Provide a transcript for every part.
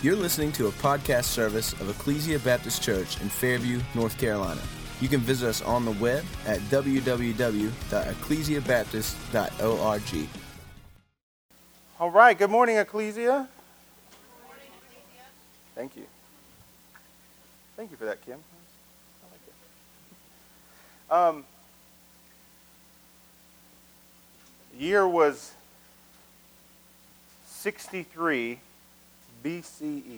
You're listening to a podcast service of Ecclesia Baptist Church in Fairview, North Carolina. You can visit us on the web at www.ecclesiabaptist.org. All right, good morning, Ecclesia. Thank you. Thank you for that, Kim. I like it. The year was 63 BCE.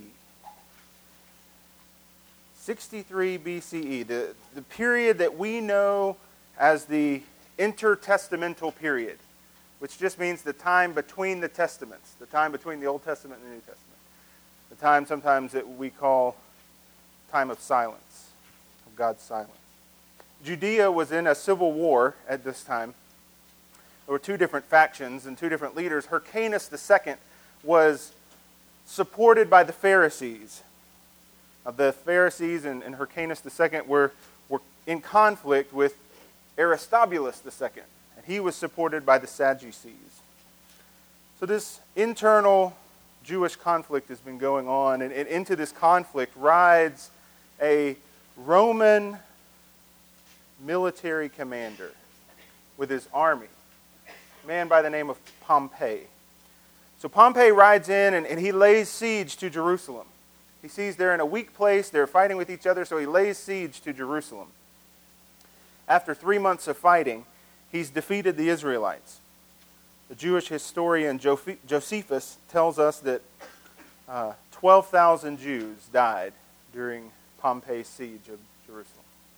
63 BCE, the period that we know as the intertestamental period, which just means the time between the testaments, the time between the Old Testament and the New Testament, the time sometimes that we call time of silence, of God's silence. Judea was in a civil war at this time. There were two different factions and two different leaders. Hyrcanus II was supported by the Pharisees. The Pharisees and Hyrcanus II were in conflict with Aristobulus II, and he was supported by the Sadducees. So this internal Jewish conflict has been going on, and into this conflict rides a Roman military commander with his army, a man by the name of Pompey. So Pompey rides in and he lays siege to Jerusalem. He sees they're in a weak place, they're fighting with each other, so he lays siege to Jerusalem. After 3 months of fighting, he's defeated the Israelites. The Jewish historian Josephus tells us that 12,000 Jews died during Pompey's siege of Jerusalem.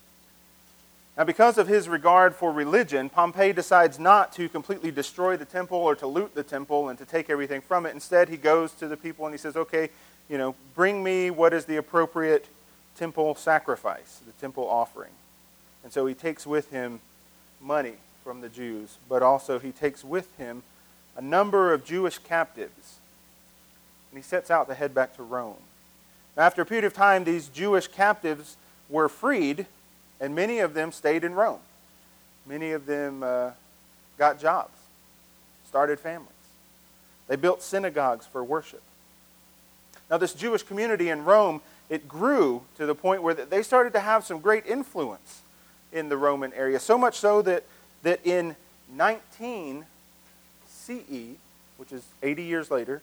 Now, because of his regard for religion, Pompey decides not to completely destroy the temple or to loot the temple and to take everything from it. Instead, he goes to the people and he says, okay, bring me what is the appropriate temple sacrifice, the temple offering. And so he takes with him money from the Jews, but also he takes with him a number of Jewish captives. And he sets out to head back to Rome. Now, after a period of time, these Jewish captives were freed, and many of them stayed in Rome. Many of them got jobs, started families. They built synagogues for worship. Now, this Jewish community in Rome, it grew to the point where they started to have some great influence in the Roman area. So much so that in 19 CE, which is 80 years later,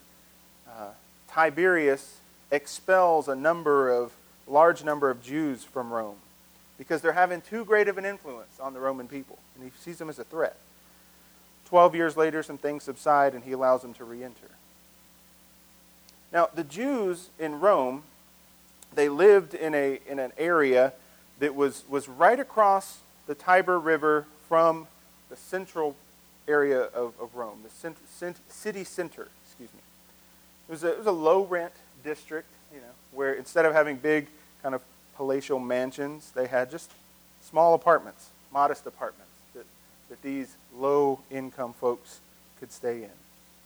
Tiberius expels a large number of Jews from Rome because they're having too great of an influence on the Roman people, and he sees them as a threat. 12 years later, some things subside, and he allows them to re-enter. Now, the Jews in Rome, they lived in an area that was right across the Tiber River from the central area of Rome, the city center, It was a low-rent district, where instead of having big kind of palatial mansions, they had just small apartments, modest apartments that these low-income folks could stay in.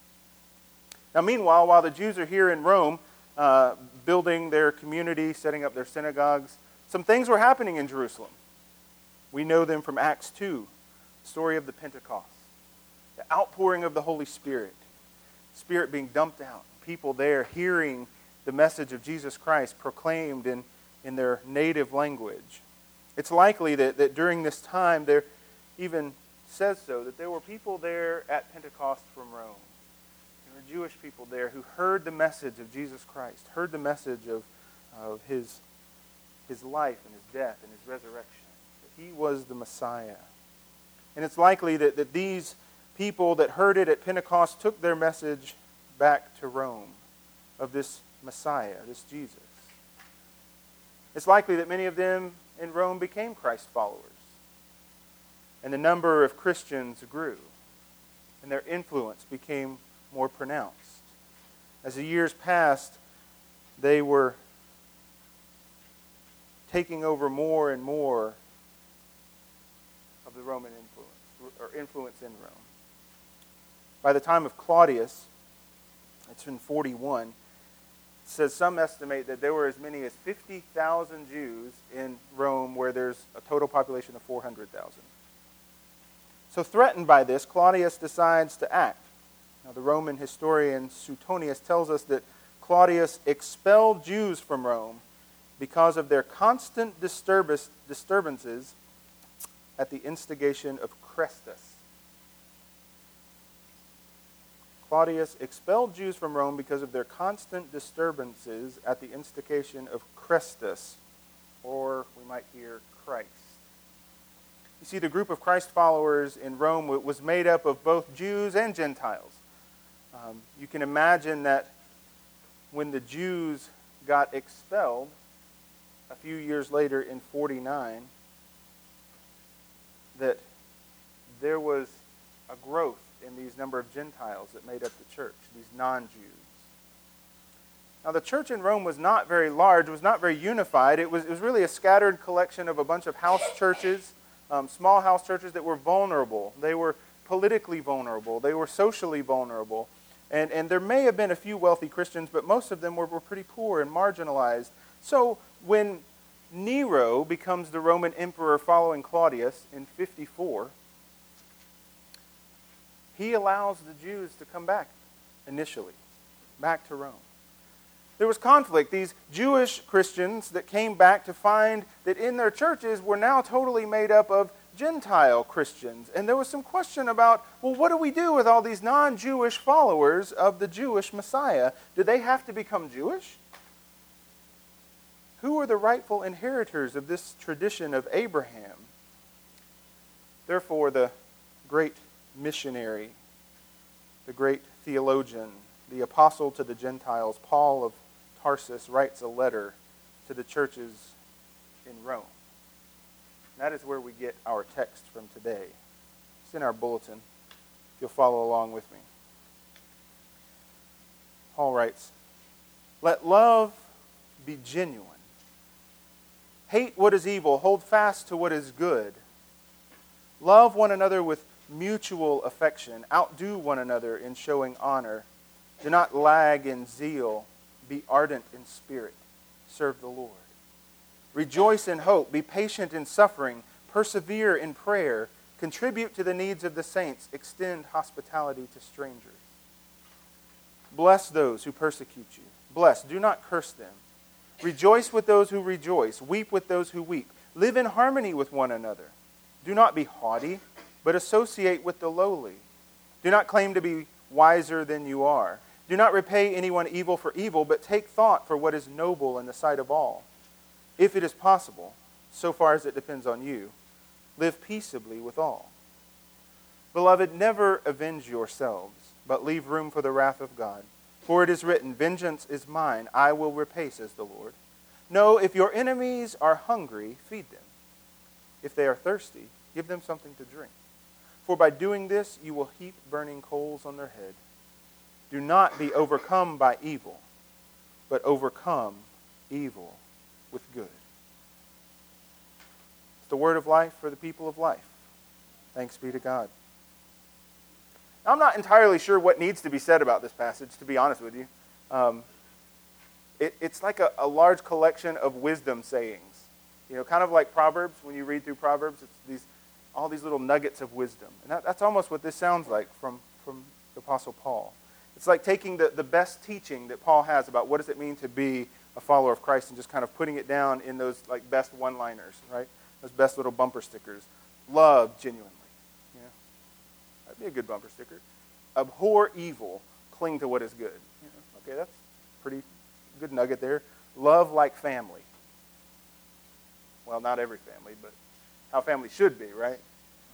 Now, meanwhile, while the Jews are here in Rome, building their community, setting up their synagogues, some things were happening in Jerusalem. We know them from Acts 2, the story of the Pentecost, the outpouring of the Holy Spirit, Spirit being dumped out, people there hearing the message of Jesus Christ proclaimed in their native language. It's likely that during this time, there even says so, that there were people there at Pentecost from Rome. There were Jewish people there who heard the message of Jesus Christ, heard the message of his life and his death and his resurrection, that he was the Messiah. And it's likely that these people that heard it at Pentecost took their message back to Rome of this Messiah, this Jesus. It's likely that many of them in Rome became Christ followers. And the number of Christians grew, and their influence became more pronounced. As the years passed, they were taking over more and more of the Roman influence in Rome. By the time of Claudius, it's in 41, it says some estimate that there were as many as 50,000 Jews in Rome, where there's a total population of 400,000. So threatened by this, Claudius decides to act. Now, the Roman historian Suetonius tells us that Claudius expelled Jews from Rome because of their constant disturbances at the instigation of Chrestus. Claudius expelled Jews from Rome because of their constant disturbances at the instigation of Chrestus, or we might hear Christ. You see, the group of Christ followers in Rome was made up of both Jews and Gentiles. You can imagine that when the Jews got expelled a few years later in 49, that there was a growth in these number of Gentiles that made up the church, these non-Jews. Now, the church in Rome was not very large, was not very unified. It was really a scattered collection of a bunch of house churches, small house churches that were vulnerable. They were politically vulnerable. They were socially vulnerable. And there may have been a few wealthy Christians, but most of them were pretty poor and marginalized. So when Nero becomes the Roman emperor following Claudius in 54, he allows the Jews to come back initially, back to Rome. There was conflict. These Jewish Christians that came back to find that in their churches were now totally made up of Gentile Christians. And there was some question about, well, what do we do with all these non-Jewish followers of the Jewish Messiah? Do they have to become Jewish? Who are the rightful inheritors of this tradition of Abraham? Therefore, the great missionary, the great theologian, the apostle to the Gentiles, Paul of Tarsus, writes a letter to the churches in Rome. That is where we get our text from today. It's in our bulletin. If you'll follow along with me. Paul writes, "Let love be genuine. Hate what is evil. Hold fast to what is good. Love one another with mutual affection. Outdo one another in showing honor. Do not lag in zeal. Be ardent in spirit. Serve the Lord. Rejoice in hope. Be patient in suffering. Persevere in prayer. Contribute to the needs of the saints. Extend hospitality to strangers. Bless those who persecute you. Bless. Do not curse them. Rejoice with those who rejoice. Weep with those who weep. Live in harmony with one another. Do not be haughty, but associate with the lowly. Do not claim to be wiser than you are. Do not repay anyone evil for evil, but take thought for what is noble in the sight of all. If it is possible, so far as it depends on you, live peaceably with all. Beloved, never avenge yourselves, but leave room for the wrath of God. For it is written, 'Vengeance is mine, I will repay,' says the Lord. No, if your enemies are hungry, feed them. If they are thirsty, give them something to drink. For by doing this, you will heap burning coals on their head. Do not be overcome by evil, but overcome evil with good." It's the word of life for the people of life. Thanks be to God. Now, I'm not entirely sure what needs to be said about this passage, to be honest with you. It's like a large collection of wisdom sayings. You know, kind of like Proverbs. When you read through Proverbs, it's all these little nuggets of wisdom. And that's almost what this sounds like from the Apostle Paul. It's like taking the best teaching that Paul has about what does it mean to be a follower of Christ and just kind of putting it down in those like best one-liners, right? Those best little bumper stickers. Love genuinely. You know? That'd be a good bumper sticker. Abhor evil. Cling to what is good. You know? Okay, that's a pretty good nugget there. Love like family. Well, not every family, but how family should be, right?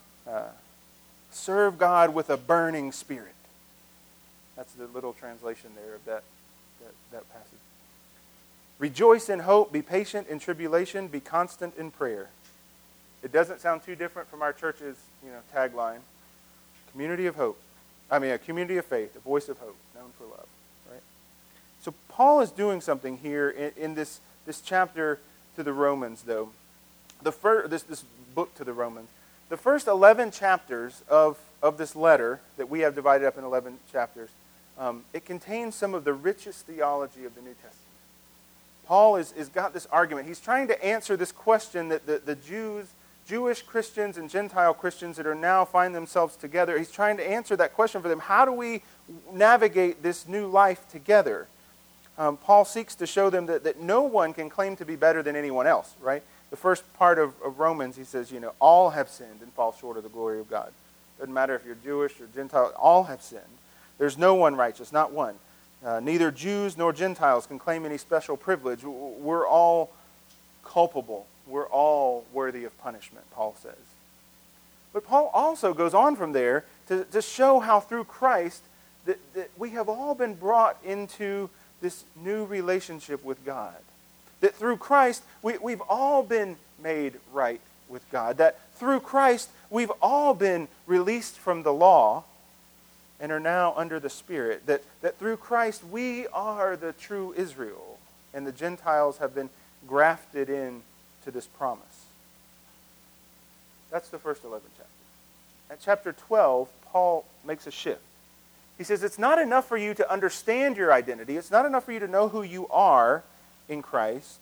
Serve God with a burning spirit. That's the little translation there of that passage. Rejoice in hope. Be patient in tribulation. Be constant in prayer. It doesn't sound too different from our church's, tagline. Community of hope. A community of faith, a voice of hope, known for love. Right? So Paul is doing something here in this chapter to the Romans, though. This book to the Romans. The first 11 chapters of this letter that we have divided up in 11 chapters, it contains some of the richest theology of the New Testament. Paul has got this argument. He's trying to answer this question that the Jewish Christians and Gentile Christians that are now find themselves together. He's trying to answer that question for them. How do we navigate this new life together? Paul seeks to show them that no one can claim to be better than anyone else, right? The first part of Romans, he says, all have sinned and fall short of the glory of God. Doesn't matter if you're Jewish or Gentile, all have sinned. There's no one righteous, not one. Neither Jews nor Gentiles can claim any special privilege. We're all culpable. We're all worthy of punishment, Paul says. But Paul also goes on from there to show how through Christ that we have all been brought into this new relationship with God. That through Christ, we've all been made right with God. That through Christ, we've all been released from the law and are now under the Spirit. That through Christ, we are the true Israel, and the Gentiles have been grafted in to this promise. That's the first 11 chapters. At chapter 12, Paul makes a shift. He says it's not enough for you to understand your identity. It's not enough for you to know who you are in Christ.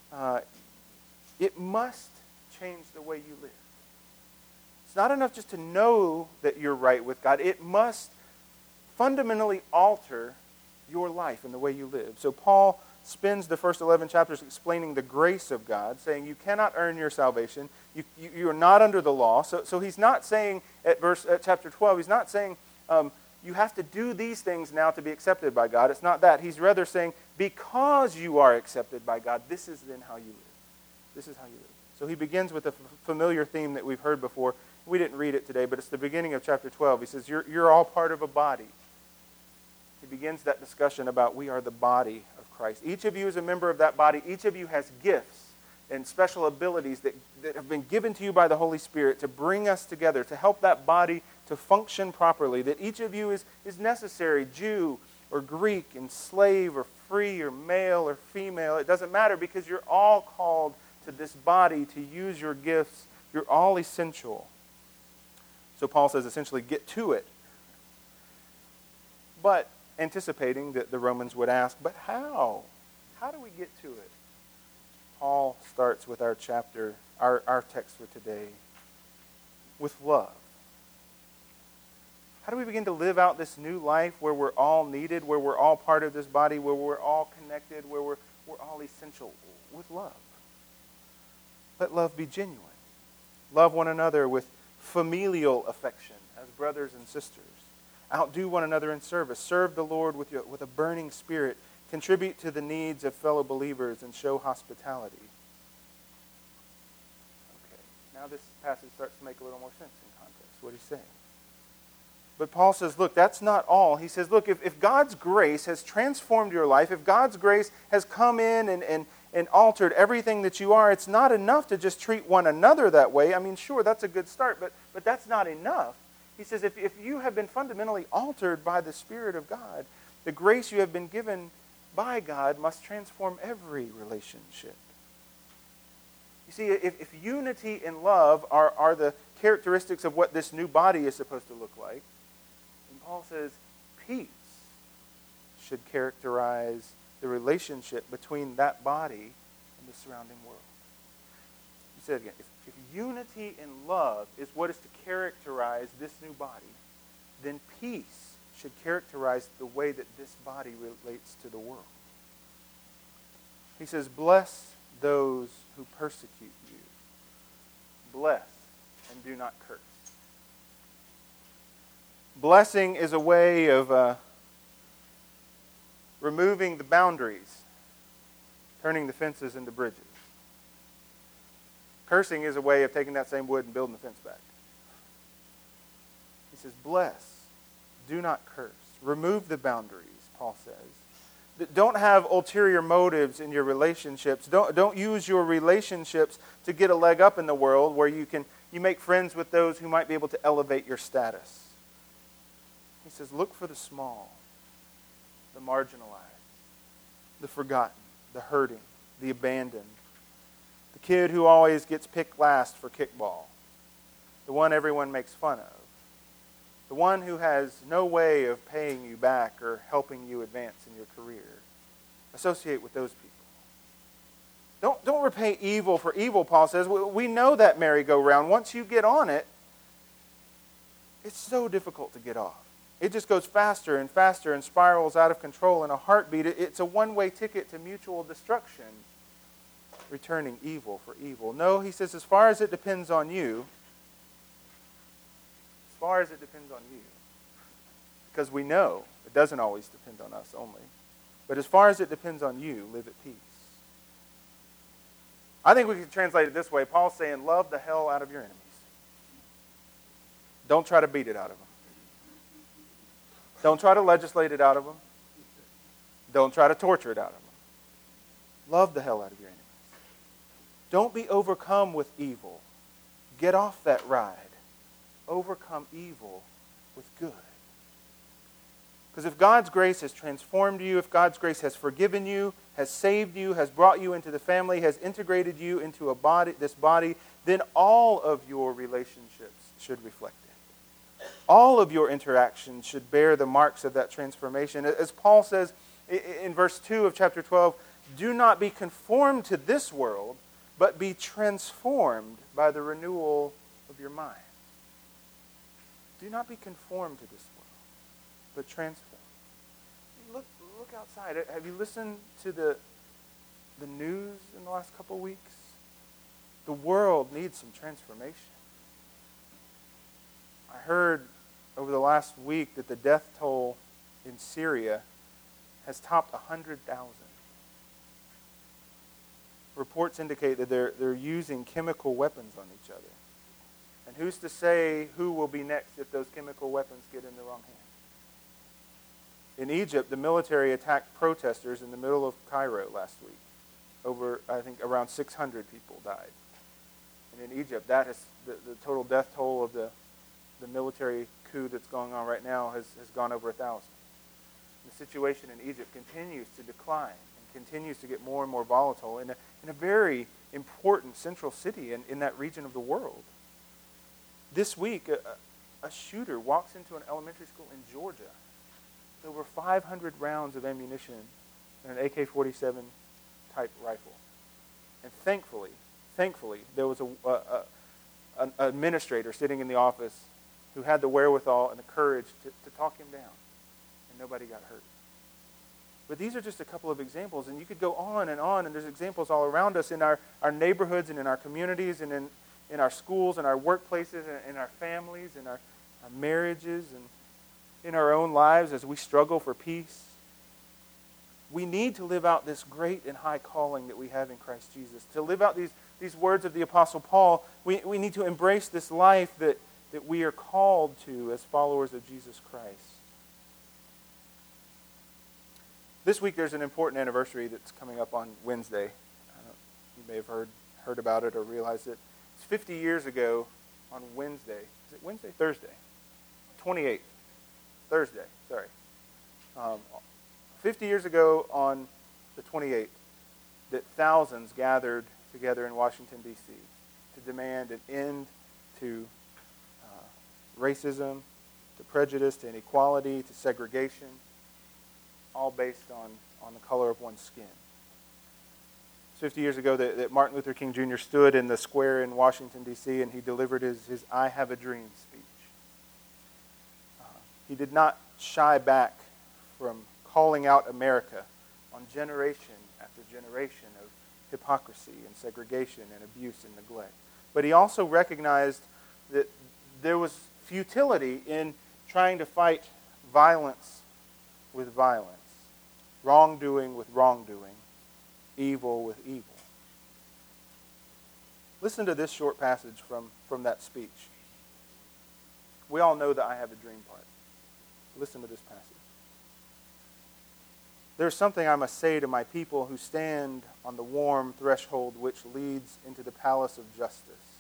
It must change the way you live. It's not enough just to know that you're right with God. It must fundamentally alter your life and the way you live. So Paul spends the first 11 chapters explaining the grace of God, saying you cannot earn your salvation. You are not under the law. So he's not saying at chapter 12, he's not saying you have to do these things now to be accepted by God. It's not that. He's rather saying because you are accepted by God, this is then how you live. This is how you live. So he begins with a familiar theme that we've heard before. We didn't read it today, but it's the beginning of chapter 12. He says you're all part of a body. He begins that discussion about we are the body of Christ. Each of you is a member of that body. Each of you has gifts and special abilities that have been given to you by the Holy Spirit to bring us together, to help that body to function properly. That each of you is necessary, Jew or Greek, and slave or free or male or female. It doesn't matter because you're all called to this body to use your gifts. You're all essential. So Paul says essentially get to it. But anticipating that the Romans would ask, but how? How do we get to it? Paul starts with our chapter, our text for today, with love. How do we begin to live out this new life where we're all needed, where we're all part of this body, where we're all connected, where we're all essential? With love. Let love be genuine. Love one another with familial affection as brothers and sisters. Outdo one another in service. Serve the Lord with a burning spirit. Contribute to the needs of fellow believers and show hospitality. Okay, now this passage starts to make a little more sense in context. What he's saying. But Paul says, look, that's not all. He says, look, if God's grace has transformed your life, if God's grace has come in and altered everything that you are, it's not enough to just treat one another that way. I mean, sure, that's a good start, but that's not enough. He says, if you have been fundamentally altered by the Spirit of God, the grace you have been given by God must transform every relationship. You see, if unity and love are the characteristics of what this new body is supposed to look like, then Paul says peace should characterize the relationship between that body and the surrounding world. You said again, if unity and love is what is to characterize this new body, then peace should characterize the way that this body relates to the world. He says, bless those who persecute you. Bless and do not curse. Blessing is a way of removing the boundaries, turning the fences into bridges. Cursing is a way of taking that same wood and building the fence back. He says, bless, do not curse. Remove the boundaries, Paul says. Don't have ulterior motives in your relationships. Don't use your relationships to get a leg up in the world where you make friends with those who might be able to elevate your status. He says, look for the small, the marginalized, the forgotten, the hurting, the abandoned. The kid who always gets picked last for kickball. The one everyone makes fun of. The one who has no way of paying you back or helping you advance in your career. Associate with those people. Don't repay evil for evil, Paul says. We know that merry-go-round. Once you get on it, it's so difficult to get off. It just goes faster and faster and spirals out of control in a heartbeat. It's a one-way ticket to mutual destruction, returning evil for evil. No, he says, as far as it depends on you, because we know it doesn't always depend on us only, but as far as it depends on you, live at peace. I think we can translate it this way. Paul's saying, love the hell out of your enemies. Don't try to beat it out of them. Don't try to legislate it out of them. Don't try to torture it out of them. Love the hell out of your enemies. Don't be overcome with evil. Get off that ride. Overcome evil with good. Because if God's grace has transformed you, if God's grace has forgiven you, has saved you, has brought you into the family, has integrated you into this body, then all of your relationships should reflect it. All of your interactions should bear the marks of that transformation. As Paul says in verse 2 of chapter 12, do not be conformed to this world, but be transformed by the renewal of your mind. Do not be conformed to this world, but transformed. Look outside. Have you listened to the news in the last couple of weeks? The world needs some transformation. I heard over the last week that the death toll in Syria has topped 100,000. Reports indicate that they're using chemical weapons on each other. And who's to say who will be next if those chemical weapons get in the wrong hands? In Egypt, the military attacked protesters in the middle of Cairo last week. I think around 600 people died. And in Egypt, that is the total death toll of the military coup that's going on right now has gone over 1,000. The situation in Egypt continues to decline and continues to get more and more volatile in a very important central city in that region of the world. This week, a shooter walks into an elementary school in Georgia with over 500 rounds of ammunition and an AK-47 type rifle. And thankfully, there was an administrator sitting in the office who had the wherewithal and the courage to talk him down. And nobody got hurt. But these are just a couple of examples, and you could go on, and there's examples all around us in our neighborhoods and in our communities and in our schools and our workplaces and in our families and our marriages and in our own lives as we struggle for peace. We need to live out this great and high calling that we have in Christ Jesus. To live out these words of the Apostle Paul, we need to embrace this life that we are called to as followers of Jesus Christ. This week there's an important anniversary that's coming up on Wednesday. You may have heard about it or realized it. It's 50 years ago on Wednesday. Is it Wednesday? Thursday. 28th. Thursday, sorry. 50 years ago on the 28th that thousands gathered together in Washington, D.C. to demand an end to racism, to prejudice, to inequality, to segregation, all based on the color of one's skin. It's 50 years ago that Martin Luther King Jr. stood in the square in Washington, D.C., and he delivered his I Have a Dream speech. He did not shy back from calling out America on generation after generation of hypocrisy and segregation and abuse and neglect. But he also recognized that there was futility in trying to fight violence with violence, wrongdoing with wrongdoing, evil with evil. Listen to this short passage from that speech. We all know the I Have a Dream part. Listen to this passage. There is something I must say to my people who stand on the warm threshold which leads into the palace of justice.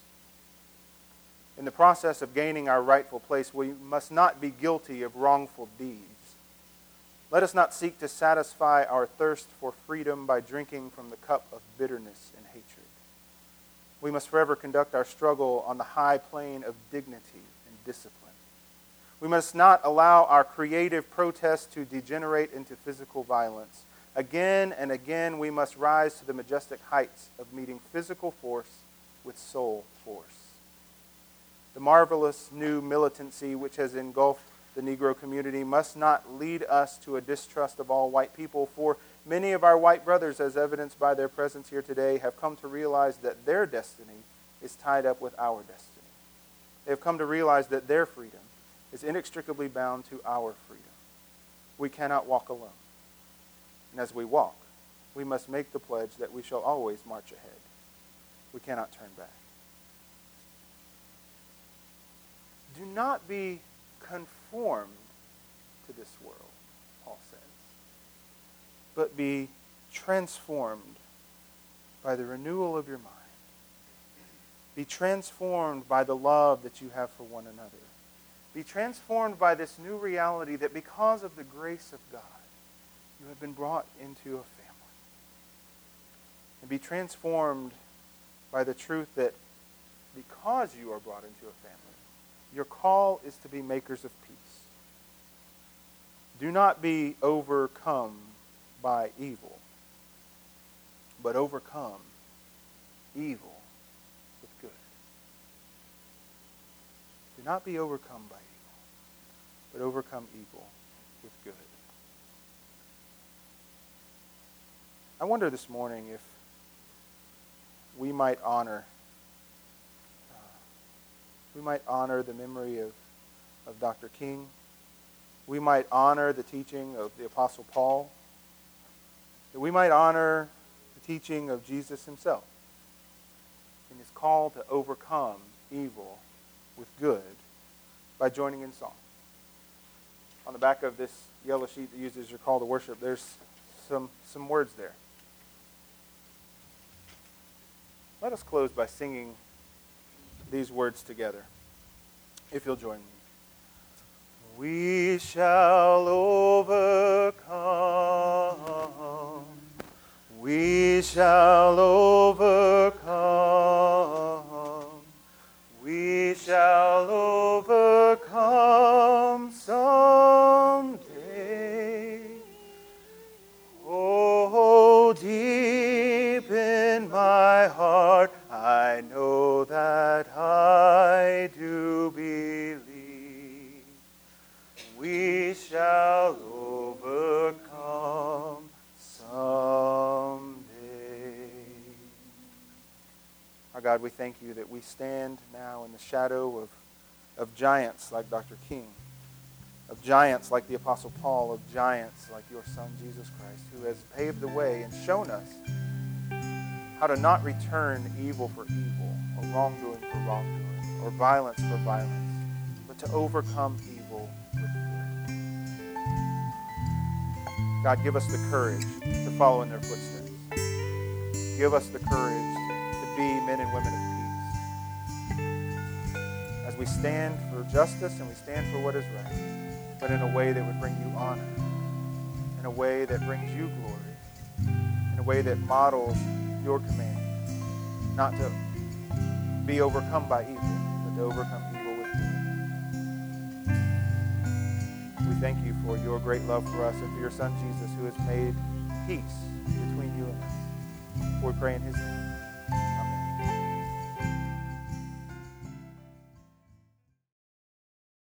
In the process of gaining our rightful place, we must not be guilty of wrongful deeds. Let us not seek to satisfy our thirst for freedom by drinking from the cup of bitterness and hatred. We must forever conduct our struggle on the high plane of dignity and discipline. We must not allow our creative protest to degenerate into physical violence. Again and again, we must rise to the majestic heights of meeting physical force with soul force. The marvelous new militancy which has engulfed the Negro community must not lead us to a distrust of all white people, for many of our white brothers, as evidenced by their presence here today, have come to realize that their destiny is tied up with our destiny. They have come to realize that their freedom is inextricably bound to our freedom. We cannot walk alone. And as we walk, we must make the pledge that we shall always march ahead. We cannot turn back. Do not be conformed to this world, Paul says, but be transformed by the renewal of your mind. Be transformed by the love that you have for one another. Be transformed by this new reality that because of the grace of God, you have been brought into a family. And be transformed by the truth that because you are brought into a family, your call is to be makers of peace. Do not be overcome by evil, but overcome evil with good. Do not be overcome by evil, but overcome evil with good. I wonder this morning if we might honor the memory of Dr. King. We might honor the teaching of the Apostle Paul. That we might honor the teaching of Jesus himself in his call to overcome evil with good by joining in song. On the back of this yellow sheet that uses your call to worship, there's some words there. Let us close by singing these words together, if you'll join me. We shall overcome. We shall overcome. We shall overcome someday. Oh, deep in my heart, I know that I do believe we shall overcome someday. Our God, we thank you that we stand now in the shadow of giants like Dr. King, of giants like the Apostle Paul, of giants like your Son, Jesus Christ, who has paved the way and shown us how to not return evil for evil, or wrongdoing for wrongdoing, or violence for violence, but to overcome evil with good. God, give us the courage to follow in their footsteps. Give us the courage to be men and women of peace. As we stand for justice and we stand for what is right, but in a way that would bring you honor, in a way that brings you glory, in a way that models your command, not to be overcome by evil, but to overcome evil with good. We thank you for your great love for us and for your Son, Jesus, who has made peace between you and us. We pray in his name.